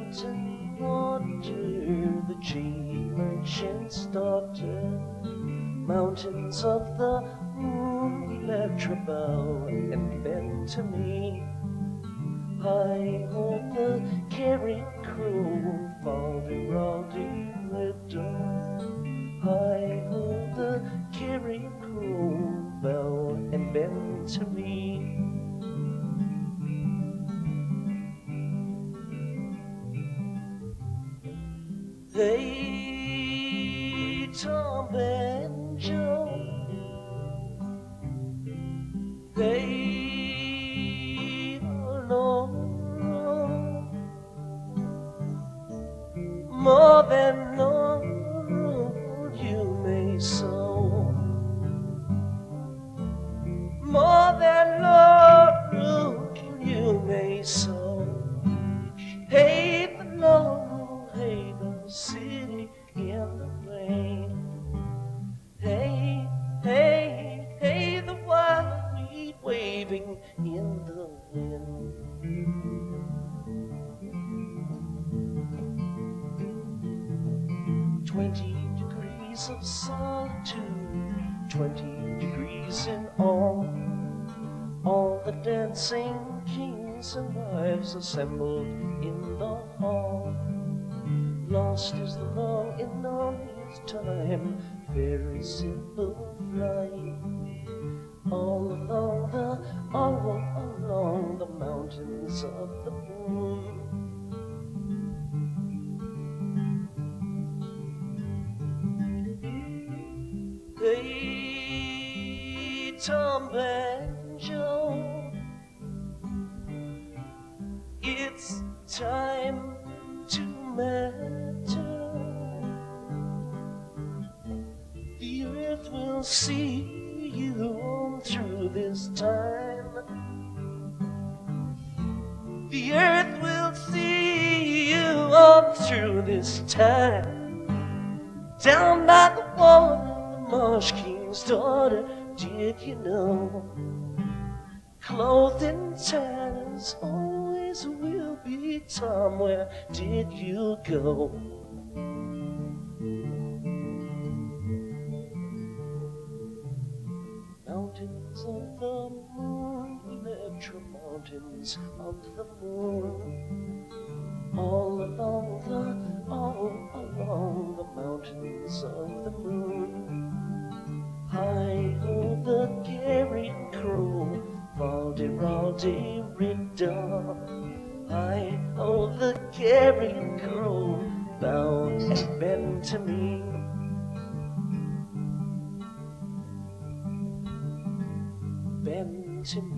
mountain water, the jade merchant's daughter. Mountains of the moon, let your bow and bend to me. I hold the carrion crow, fal-de-ral-de riddle. I hold the carrion crow, bow and bend to me. Hey, Tom and Joe, they alone, more than all you may sow, more than all you may sow. Hey, the Lord, hey, the city in the rain. Hey, hey, hey, the wild weed waving in the wind. 20 degrees of solitude, 20 degrees in all. All the dancing kings and wives assembled in the hall. Lost is the long in all his time, very simple flight. All along the mountains of the moon. Hey, Tom and Joe, it's time to matter. The earth will see you on through this time. The earth will see you on through this time. Down by the water, the Marsh King's daughter, did you know? Clothed in tatters, always will be Tom, where did you go? Mountains of the moon, electro mountains of the moon. All along the mountains of the moon. I hold the carrion crow, fal-de-ral-de riddle. I hold the carrion crow, bow and bend to me. Bend to me.